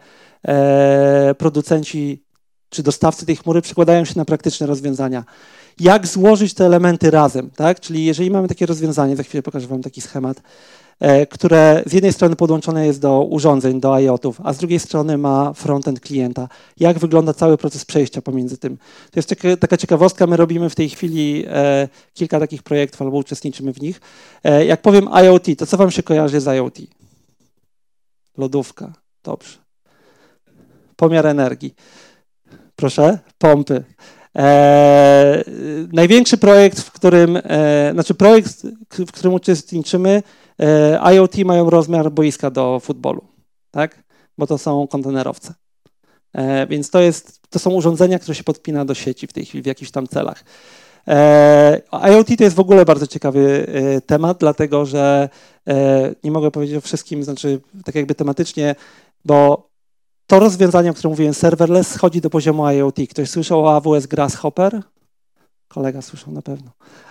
producenci czy dostawcy tej chmury, przekładają się na praktyczne rozwiązania. Jak złożyć te elementy razem, tak? Czyli jeżeli mamy takie rozwiązanie, za chwilę pokażę wam taki schemat, które z jednej strony podłączone jest do urządzeń, do IoT-ów, a z drugiej strony ma frontend klienta. Jak wygląda cały proces przejścia pomiędzy tym? To jest taka ciekawostka, my robimy w tej chwili kilka takich projektów albo uczestniczymy w nich. Jak powiem IoT, to co wam się kojarzy z IoT? Lodówka, dobrze. Pomiar energii. Proszę, pompy. Największy projekt, w którym uczestniczymy, IoT mają rozmiar boiska do futbolu, tak? Bo to są kontenerowce. Więc to są urządzenia, które się podpina do sieci w tej chwili w jakichś tam celach. IoT to jest w ogóle bardzo ciekawy temat, dlatego że nie mogę powiedzieć o wszystkim, znaczy tak jakby tematycznie, bo to rozwiązanie, o którym mówiłem, serverless, schodzi do poziomu IoT. Ktoś słyszał o AWS Grasshopper? Kolega słyszał na pewno.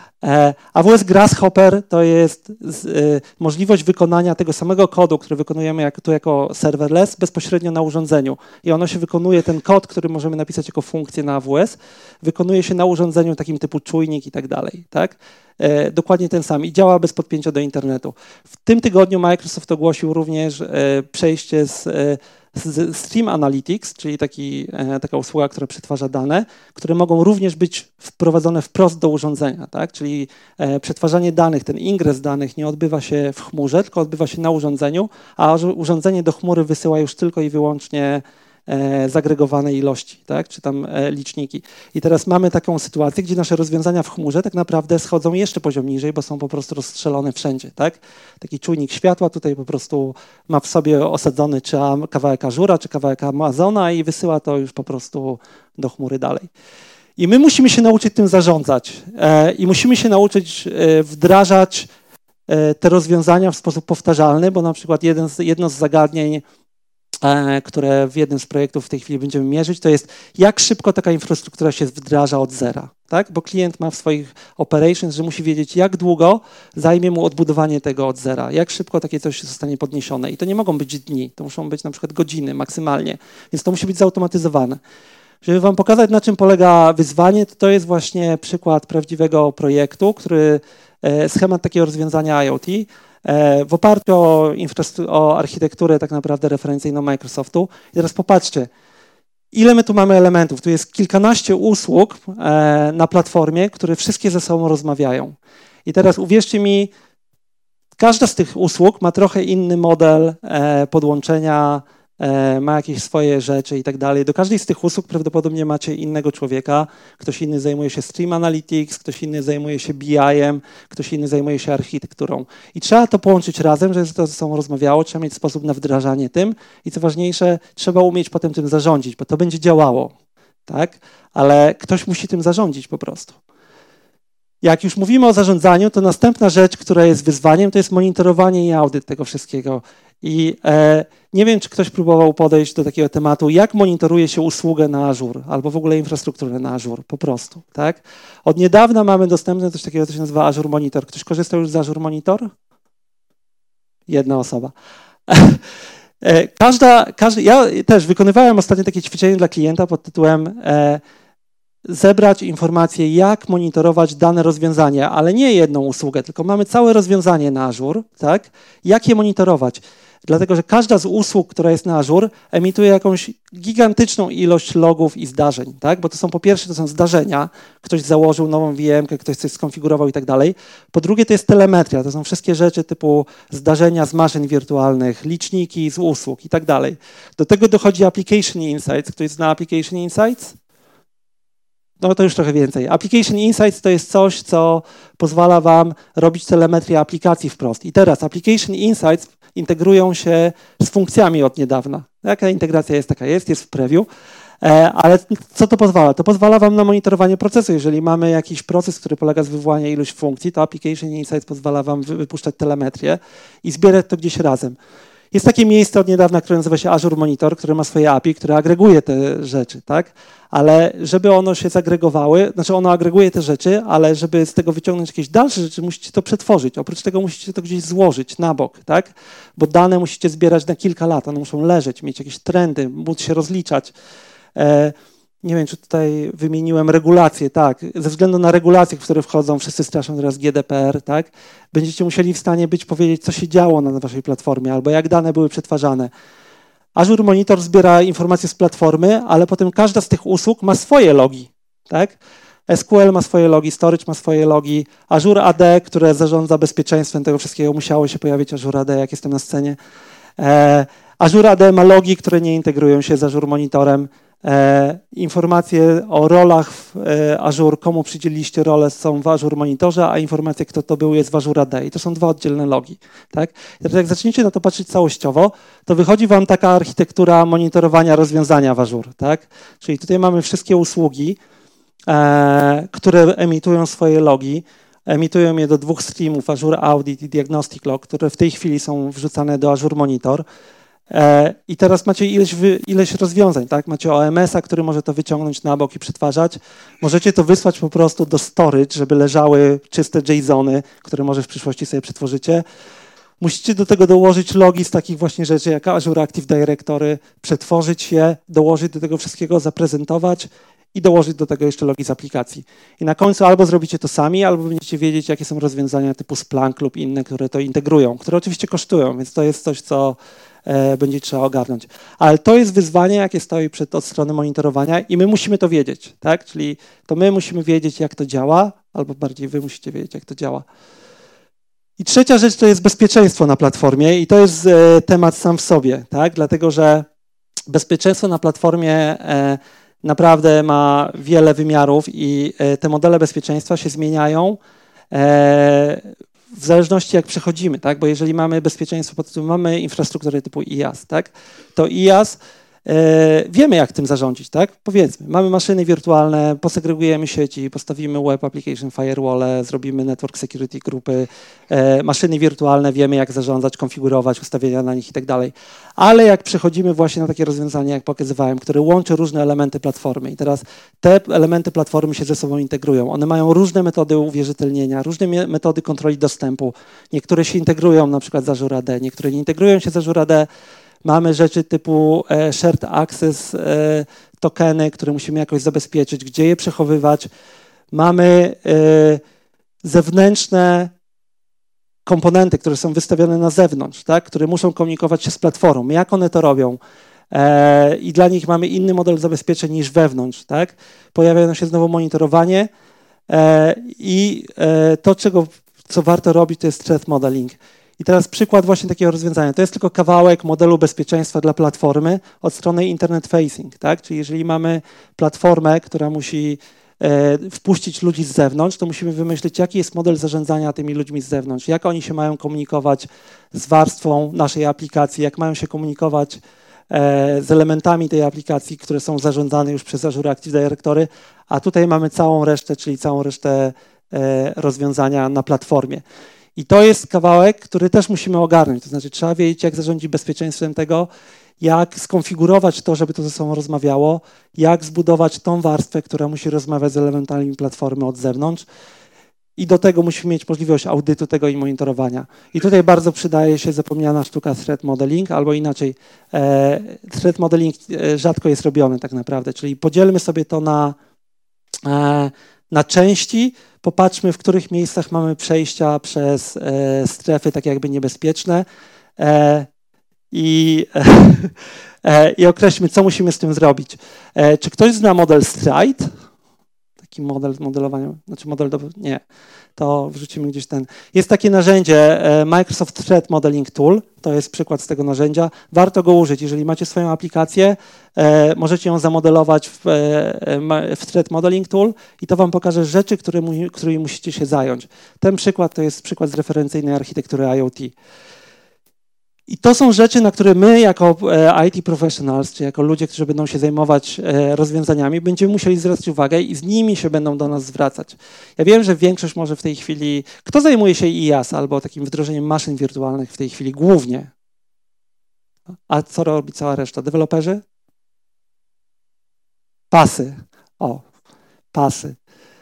AWS Grasshopper to jest możliwość wykonania tego samego kodu, który wykonujemy jako serverless, bezpośrednio na urządzeniu. I ono się wykonuje, ten kod, który możemy napisać jako funkcję na AWS, wykonuje się na urządzeniu takim typu czujnik i tak dalej. Tak? Dokładnie ten sam i działa bez podpięcia do internetu. W tym tygodniu Microsoft ogłosił również przejście z Stream Analytics, czyli taka usługa, która przetwarza dane, które mogą również być wprowadzone wprost do urządzenia, tak? Czyli przetwarzanie danych, ten ingres danych nie odbywa się w chmurze, tylko odbywa się na urządzeniu, a urządzenie do chmury wysyła już tylko i wyłącznie zagregowane ilości, tak? Czy tam liczniki. I teraz mamy taką sytuację, gdzie nasze rozwiązania w chmurze tak naprawdę schodzą jeszcze poziom niżej, bo są po prostu rozstrzelone wszędzie. Tak? Taki czujnik światła tutaj po prostu ma w sobie osadzony czy kawałek Azura, czy kawałek Amazona i wysyła to już po prostu do chmury dalej. I my musimy się nauczyć tym zarządzać i musimy się nauczyć wdrażać te rozwiązania w sposób powtarzalny, bo na przykład jedno z zagadnień, które w jednym z projektów w tej chwili będziemy mierzyć, to jest jak szybko taka infrastruktura się wdraża od zera, tak? Bo klient ma w swoich operations, że musi wiedzieć, jak długo zajmie mu odbudowanie tego od zera, jak szybko takie coś zostanie podniesione. I to nie mogą być dni, to muszą być na przykład godziny maksymalnie, więc to musi być zautomatyzowane. Żeby wam pokazać, na czym polega wyzwanie, to jest właśnie przykład prawdziwego projektu, schemat takiego rozwiązania IoT, w oparciu o architekturę tak naprawdę referencyjną Microsoftu. I teraz popatrzcie, ile my tu mamy elementów. Tu jest kilkanaście usług na platformie, które wszystkie ze sobą rozmawiają. I teraz uwierzcie mi, każda z tych usług ma trochę inny model podłączenia ma jakieś swoje rzeczy i tak dalej. Do każdej z tych usług prawdopodobnie macie innego człowieka. Ktoś inny zajmuje się Stream Analytics, ktoś inny zajmuje się BI-em, ktoś inny zajmuje się architekturą. I trzeba to połączyć razem, żeby to ze sobą rozmawiało, trzeba mieć sposób na wdrażanie tym i co ważniejsze, trzeba umieć potem tym zarządzić, bo to będzie działało, tak? Ale ktoś musi tym zarządzić po prostu. Jak już mówimy o zarządzaniu, to następna rzecz, która jest wyzwaniem, to jest monitorowanie i audyt tego wszystkiego. I nie wiem, czy ktoś próbował podejść do takiego tematu, jak monitoruje się usługę na Azure, albo w ogóle infrastrukturę na Azure, po prostu, tak? Od niedawna mamy dostępne coś takiego, co się nazywa Azure Monitor. Ktoś korzystał już z Azure Monitor? Jedna osoba. Ja też wykonywałem ostatnio takie ćwiczenie dla klienta pod tytułem zebrać informacje, jak monitorować dane rozwiązanie, ale nie jedną usługę, tylko mamy całe rozwiązanie na Azure, tak? Jak je monitorować? Dlatego, że każda z usług, która jest na Azure, emituje jakąś gigantyczną ilość logów i zdarzeń, tak? Bo to są po pierwsze, to są zdarzenia, ktoś założył nową VM-kę, ktoś coś skonfigurował i tak dalej. Po drugie, to jest telemetria, to są wszystkie rzeczy typu zdarzenia z maszyn wirtualnych, liczniki z usług i tak dalej. Do tego dochodzi Application Insights. Ktoś zna Application Insights? No to już trochę więcej. Application Insights to jest coś, co pozwala wam robić telemetrię aplikacji wprost. I teraz Application Insights integrują się z funkcjami od niedawna. Jaka integracja jest, taka jest w preview. Ale co to pozwala? To pozwala wam na monitorowanie procesu. Jeżeli mamy jakiś proces, który polega z wywołania iluś funkcji, to Application Insights pozwala wam wypuszczać telemetrię i zbierać to gdzieś razem. Jest takie miejsce od niedawna, które nazywa się Azure Monitor, które ma swoje API, które agreguje te rzeczy, tak? Ale żeby ono się zagregowały, znaczy ono agreguje te rzeczy, ale żeby z tego wyciągnąć jakieś dalsze rzeczy, musicie to przetworzyć. Oprócz tego musicie to gdzieś złożyć na bok, tak? Bo dane musicie zbierać na kilka lat, one muszą leżeć, mieć jakieś trendy, móc się rozliczać. Nie wiem, czy tutaj wymieniłem regulacje, tak, ze względu na regulacje, które wchodzą, wszyscy straszą teraz GDPR, tak, będziecie musieli w stanie powiedzieć, co się działo na waszej platformie, albo jak dane były przetwarzane. Azure Monitor zbiera informacje z platformy, ale potem każda z tych usług ma swoje logi, tak. SQL ma swoje logi, Storage ma swoje logi, Azure AD, które zarządza bezpieczeństwem tego wszystkiego, musiało się pojawić Azure AD, jak jestem na scenie. Azure AD ma logi, które nie integrują się z Azure Monitorem. Informacje o rolach w Azure, komu przydzieliliście rolę, są w Azure Monitorze, a informacje, kto to był, jest w Azure AD. I to są dwa oddzielne logi. Tak? I teraz jak zaczniecie na to patrzeć całościowo, to wychodzi wam taka architektura monitorowania rozwiązania w Azure. Tak? Czyli tutaj mamy wszystkie usługi, które emitują swoje logi. Emitują je do dwóch streamów, Azure Audit i Diagnostic Log, które w tej chwili są wrzucane do Azure Monitor. I teraz macie ileś rozwiązań, tak? Macie OMS-a, który może to wyciągnąć na bok i przetwarzać. Możecie to wysłać po prostu do storage, żeby leżały czyste JSON-y, które może w przyszłości sobie przetworzycie. Musicie do tego dołożyć logi z takich właśnie rzeczy jak Azure Active Directory, przetworzyć je, dołożyć do tego wszystkiego, zaprezentować i dołożyć do tego jeszcze logi z aplikacji. I na końcu albo zrobicie to sami, albo będziecie wiedzieć, jakie są rozwiązania typu Splunk lub inne, które to integrują, które oczywiście kosztują, więc to jest coś, co będzie trzeba ogarnąć. Ale to jest wyzwanie, jakie stoi od strony monitorowania i my musimy to wiedzieć, tak? Czyli to my musimy wiedzieć, jak to działa, albo bardziej wy musicie wiedzieć, jak to działa. I trzecia rzecz to jest bezpieczeństwo na platformie i to jest temat sam w sobie, tak? Dlatego, że bezpieczeństwo na platformie naprawdę ma wiele wymiarów i te modele bezpieczeństwa się zmieniają w zależności jak przechodzimy, tak? Bo jeżeli mamy bezpieczeństwo, mamy infrastrukturę typu IaaS, tak? To IaaS wiemy, jak tym zarządzić, tak? Powiedzmy, mamy maszyny wirtualne, posegregujemy sieci, postawimy web application firewall, zrobimy network security grupy, maszyny wirtualne, wiemy, jak zarządzać, konfigurować, ustawienia na nich i tak dalej. Ale jak przechodzimy właśnie na takie rozwiązania, jak pokazywałem, które łączy różne elementy platformy i teraz te elementy platformy się ze sobą integrują. One mają różne metody uwierzytelnienia, różne metody kontroli dostępu. Niektóre się integrują na przykład z Azure AD, niektóre nie integrują się z Azure AD. Mamy rzeczy typu shared access, tokeny, które musimy jakoś zabezpieczyć, gdzie je przechowywać. Mamy zewnętrzne komponenty, które są wystawione na zewnątrz, tak? Które muszą komunikować się z platformą. Jak one to robią? I dla nich mamy inny model zabezpieczeń niż wewnątrz. Tak? Pojawia się znowu monitorowanie i to, co warto robić, to jest threat modeling. I teraz przykład właśnie takiego rozwiązania. To jest tylko kawałek modelu bezpieczeństwa dla platformy od strony internet facing, tak? Czyli jeżeli mamy platformę, która musi wpuścić ludzi z zewnątrz, to musimy wymyślić, jaki jest model zarządzania tymi ludźmi z zewnątrz, jak oni się mają komunikować z warstwą naszej aplikacji, jak mają się komunikować z elementami tej aplikacji, które są zarządzane już przez Azure Active Directory, a tutaj mamy całą resztę, czyli całą resztę rozwiązania na platformie. I to jest kawałek, który też musimy ogarnąć, to znaczy trzeba wiedzieć, jak zarządzić bezpieczeństwem tego, jak skonfigurować to, żeby to ze sobą rozmawiało, jak zbudować tą warstwę, która musi rozmawiać z elementami platformy od zewnątrz i do tego musimy mieć możliwość audytu tego i monitorowania. I tutaj bardzo przydaje się zapomniana sztuka threat modeling, albo inaczej, threat modeling rzadko jest robiony tak naprawdę, czyli podzielmy sobie to na części, popatrzmy, w których miejscach mamy przejścia przez strefy tak jakby niebezpieczne i określmy, co musimy z tym zrobić. Czy ktoś zna model Stride? Taki model modelowania, znaczy model nie, to wrzucimy gdzieś ten. Jest takie narzędzie Microsoft Threat Modeling Tool, to jest przykład z tego narzędzia. Warto go użyć, jeżeli macie swoją aplikację, możecie ją zamodelować w Threat Modeling Tool i to wam pokaże rzeczy, którymi musicie się zająć. Ten przykład to jest przykład z referencyjnej architektury IoT. I to są rzeczy, na które my jako IT professionals, czy jako ludzie, którzy będą się zajmować rozwiązaniami, będziemy musieli zwracać uwagę i z nimi się będą do nas zwracać. Ja wiem, że większość może w tej chwili... Kto zajmuje się IaaS albo takim wdrożeniem maszyn wirtualnych w tej chwili głównie? A co robi cała reszta? Deweloperzy? Pasy. O, pasy.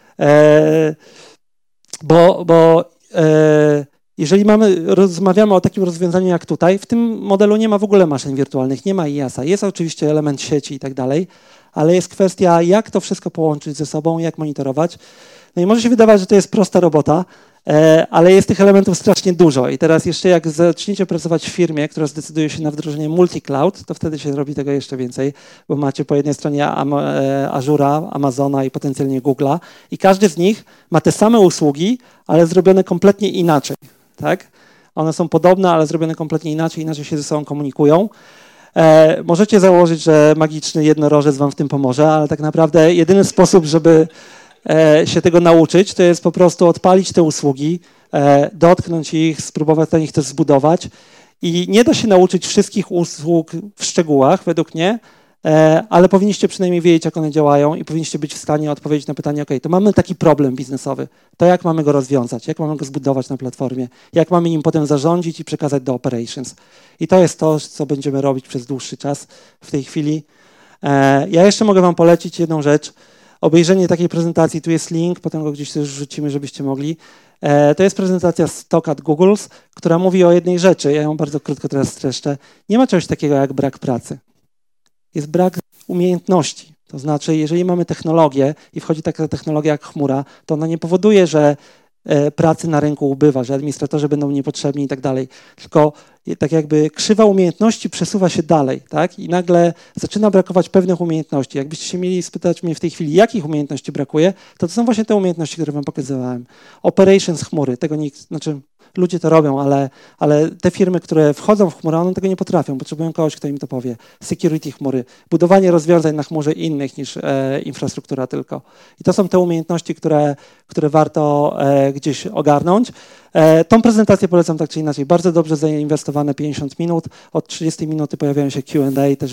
Jeżeli rozmawiamy o takim rozwiązaniu jak tutaj, w tym modelu nie ma w ogóle maszyn wirtualnych, nie ma IaaS-a. Jest oczywiście element sieci i tak dalej, ale jest kwestia, jak to wszystko połączyć ze sobą, jak monitorować. No i może się wydawać, że to jest prosta robota, ale jest tych elementów strasznie dużo. I teraz jeszcze jak zaczniecie pracować w firmie, która zdecyduje się na wdrożenie multi-cloud, to wtedy się robi tego jeszcze więcej, bo macie po jednej stronie Azure'a, Amazona i potencjalnie Google'a i każdy z nich ma te same usługi, ale zrobione kompletnie inaczej. Tak? One są podobne, ale zrobione kompletnie inaczej się ze sobą komunikują. Możecie założyć, że magiczny jednorożec wam w tym pomoże, ale tak naprawdę jedyny sposób, żeby się tego nauczyć, to jest po prostu odpalić te usługi, dotknąć ich, spróbować na nich też zbudować i nie da się nauczyć wszystkich usług w szczegółach, według mnie, ale powinniście przynajmniej wiedzieć, jak one działają i powinniście być w stanie odpowiedzieć na pytanie, OK, to mamy taki problem biznesowy, to jak mamy go rozwiązać, jak mamy go zbudować na platformie, jak mamy nim potem zarządzić i przekazać do operations. I to jest to, co będziemy robić przez dłuższy czas w tej chwili. Ja jeszcze mogę wam polecić jedną rzecz, obejrzenie takiej prezentacji, tu jest link, potem go gdzieś też wrzucimy, żebyście mogli. To jest prezentacja z Talk at Google's, która mówi o jednej rzeczy, ja ją bardzo krótko teraz streszczę. Nie ma czegoś takiego jak brak pracy. Jest brak umiejętności. To znaczy, jeżeli mamy technologię i wchodzi taka technologia jak chmura, to ona nie powoduje, że pracy na rynku ubywa, że administratorzy będą niepotrzebni i tak dalej. Tylko tak jakby krzywa umiejętności przesuwa się dalej, tak? I nagle zaczyna brakować pewnych umiejętności. Jakbyście się mieli spytać mnie w tej chwili, jakich umiejętności brakuje, to są właśnie te umiejętności, które wam pokazywałem. Operations chmury, tego nikt, znaczy ludzie to robią, ale te firmy, które wchodzą w chmurę, one tego nie potrafią, potrzebują kogoś, kto im to powie. Security chmury, budowanie rozwiązań na chmurze innych niż infrastruktura tylko. I to są te umiejętności, które warto gdzieś ogarnąć. Tą prezentację polecam tak czy inaczej. Bardzo dobrze zainwestowane 50 minut. Od 30 minuty pojawiają się Q&A, też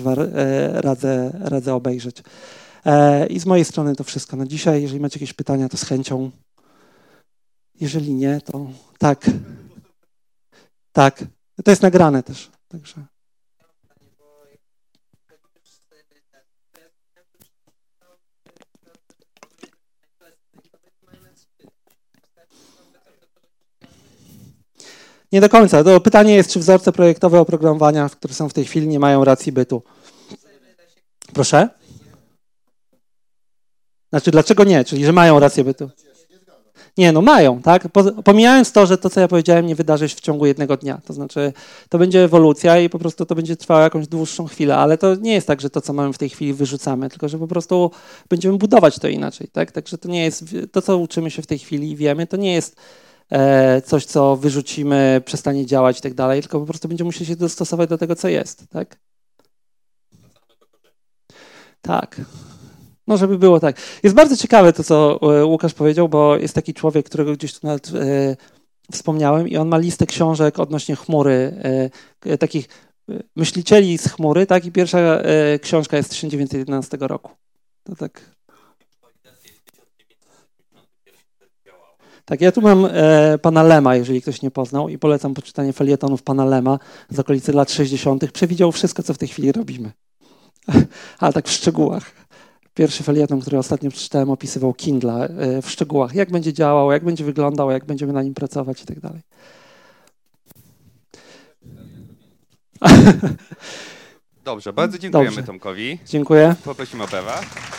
radzę obejrzeć. I z mojej strony to wszystko na dzisiaj. Jeżeli macie jakieś pytania, to z chęcią. Jeżeli nie, to tak. Tak. To jest nagrane też. Także. Nie do końca. To pytanie jest, czy wzorce projektowe oprogramowania, które są w tej chwili, nie mają racji bytu. Proszę? Znaczy, dlaczego nie? Czyli, że mają rację bytu. Nie, no mają, tak? Pomijając to, że to, co ja powiedziałem, nie wydarzy się w ciągu jednego dnia. To znaczy, to będzie ewolucja i po prostu to będzie trwało jakąś dłuższą chwilę, ale to nie jest tak, że to, co mamy w tej chwili, wyrzucamy, tylko że po prostu będziemy budować to inaczej, tak? Także to nie jest, to, co uczymy się w tej chwili i wiemy, to nie jest coś, co wyrzucimy, przestanie działać i tak dalej, tylko po prostu będziemy musieli się dostosować do tego, co jest, tak? Tak. No, żeby było tak. Jest bardzo ciekawe to, co Łukasz powiedział, bo jest taki człowiek, którego gdzieś tu nawet wspomniałem i on ma listę książek odnośnie chmury, takich myślicieli z chmury, tak? I pierwsza książka jest z 1911 roku. To tak. Tak, ja tu mam pana Lema, jeżeli ktoś nie poznał, i polecam poczytanie felietonów pana Lema z okolicy lat 60. Przewidział wszystko, co w tej chwili robimy. Ale tak w szczegółach. Pierwszy felieton, który ostatnio przeczytałem, opisywał Kindla w szczegółach, jak będzie działał, jak będzie wyglądał, jak będziemy na nim pracować i tak dalej. Dobrze, bardzo dziękujemy Dobrze. Tomkowi. Dziękuję. Poprosimy o Bewa.